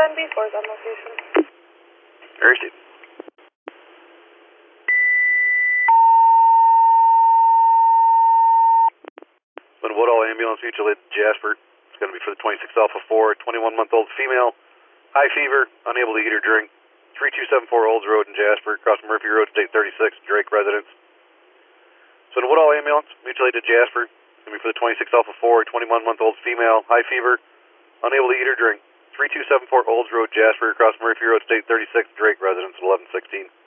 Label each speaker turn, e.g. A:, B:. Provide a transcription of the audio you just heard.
A: B4 is on location.
B: Area State. Then Woodall Ambulance Mutual Aid Jasper. It's going to be for the 26 Alpha 4, 21-month-old female, high fever, unable to eat or drink. 3274 Olds Road in Jasper, across Murphy Road, State 36, Drake residence. So in Woodall Ambulance Mutual Aid to Jasper. It's going to be for the 26 Alpha 4, 21-month-old female, high fever, unable to eat or drink. 3274 Olds Road, Jasper, across Murphy Road, State 36, Drake residence at 1116.